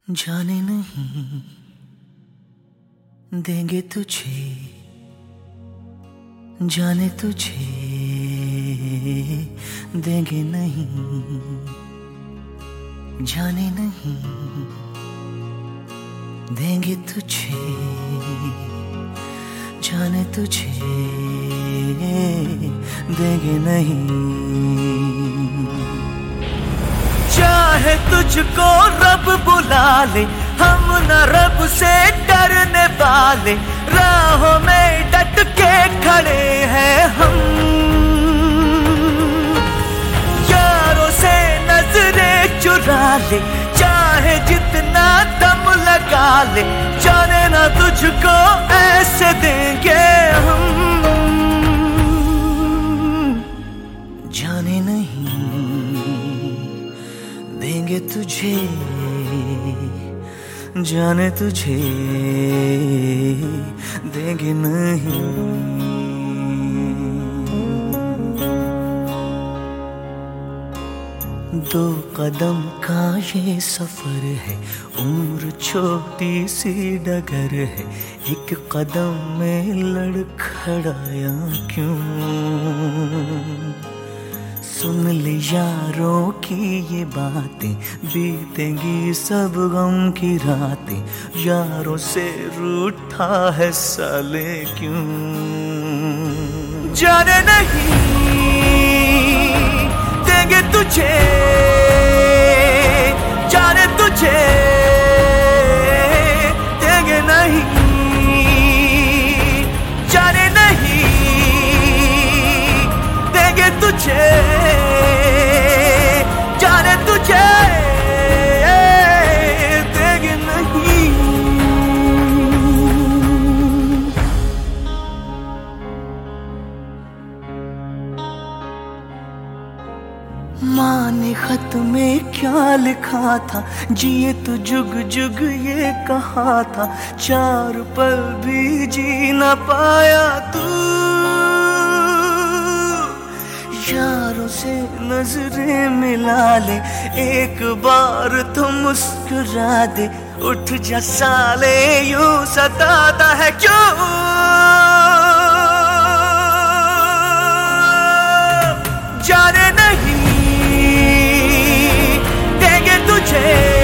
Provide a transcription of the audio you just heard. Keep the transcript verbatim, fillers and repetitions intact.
जाने नहीं देंगे तुझे, जाने तुझे देंगे नहीं, जाने नहीं देंगे तुझे, जाने तुझे देंगे नहीं। चाहे तुझको रब बुला ले, हम न रब से डरने वाले, राहों में डट के खड़े हैं हम। यारों से नजरें चुरा ले, चाहे जितना दम लगा ले, जाने ना तुझको ऐसे देंगे हम। जाने नहीं देंगे तुझे, जाने तुझे देंगे नहीं। दो कदम का ये सफर है, उम्र छोटी सी डगर है, एक कदम में लड़खड़ाया क्यों। सुन ले यारों की ये बातें, बीतेंगी सब गम की रातें, यारों से रूठा है साले क्यों। जाने नहीं देंगे तुझे, जाने तुझे देंगे नहीं, जाने नहीं देंगे तुझे, जाने तुझे देंगे नहीं। माँ ने खत में क्या लिखा था, जिए तो जुग जुग ये कहा था, चार पल भी जी न पाया तू। यारों से नजरें मिला ले, एक बार तो मुस्कुरा दे, उठ जा साले यूं सताता है क्यों। जाने नहीं देंगे तुझे,